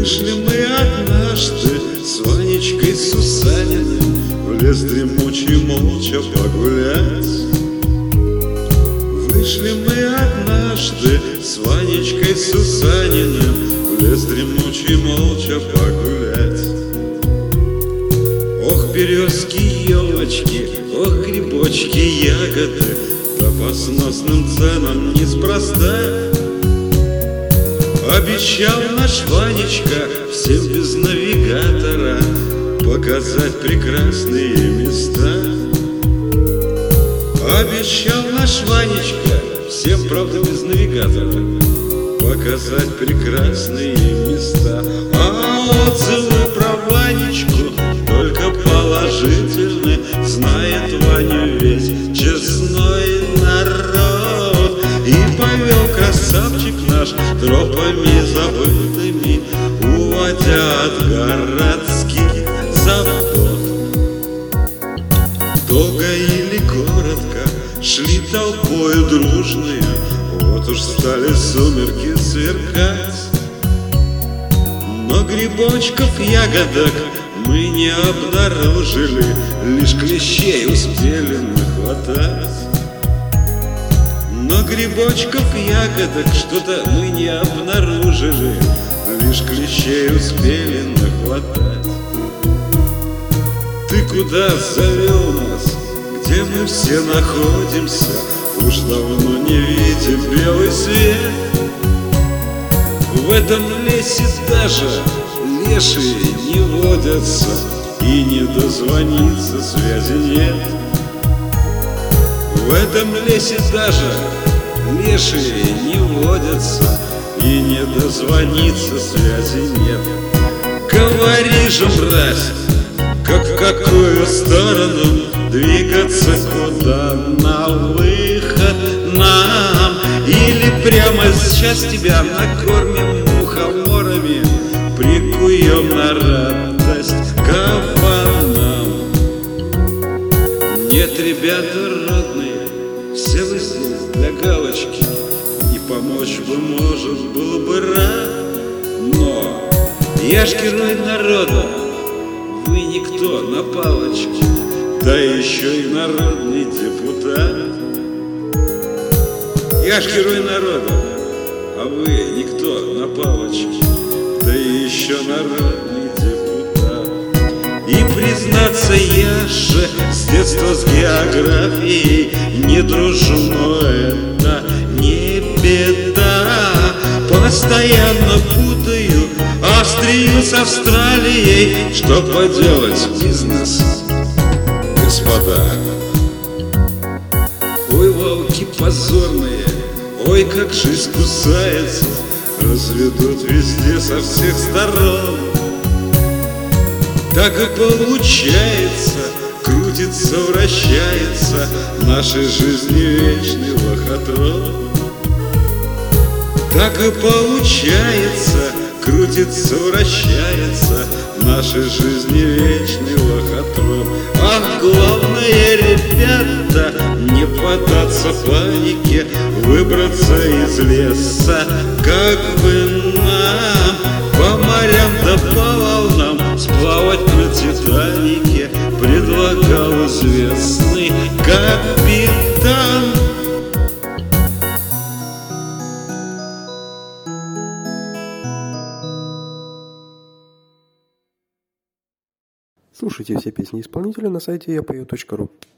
Вышли мы однажды с Ванечкой Сусаниным в лес дремучий молча погулять. Вышли мы однажды с Ванечкой Сусаниным в лес дремучий молча погулять. Ох, березки, елочки, ох, грибочки, ягоды, да по сносным ценам неспроста. Обещал наш Ванечка всем без навигатора показать прекрасные места. Обещал наш Ванечка всем, правда, без навигатора показать прекрасные места. А отзывы про Ванечку только положительны, знает Ваню весь честной народ. И повел красавчик наш тропами забытыми, уводя от городских забот. Долго или коротко шли толпою дружные, вот уж стали сумерки сверкать. Но грибочков, ягодок мы не обнаружили, лишь клещей успели нахватать. Но грибочков, ягодок что-то мы не обнаружили, лишь клещей успели нахватать. Ты куда завел нас, где мы все находимся? Уж давно не видим белый свет. В этом лесе даже лешие не водятся, и не дозвониться связи нет. В этом лесе даже лешие не водятся, и не дозвониться связи нет. Говори же, мразь, как в какую сторону двигаться, куда на выход нам? Или прямо сейчас тебя накормим мухоморами, прикуем на радость кабанам? Нет, ребята родные, все вы здесь для галочки, не помочь бы, может, был бы рад. Но я ж герой народа, вы никто на палочке, да еще и народный депутат. Я ж герой народа, а вы никто на палочке, да еще народный депутат. И признаться, я же с детства с географией не дружу, но это не беда. Постоянно путаю Австрию с Австралией. Что поделать, бизнес, господа. Ой, волки позорные, ой, как жизнь кусается, разведут везде со всех сторон. Так и получается, крутится, вращается нашей жизни вечный лохотрон. Так и получается, крутится, вращается нашей жизни вечный лохотрон. А главное, ребята, не поддаться панике, выбраться из леса, как бы нам по морям да по волнам сплавать на Титанике предлагал известный капитан. Слушайте все песни исполнителя на сайте yapою.ru.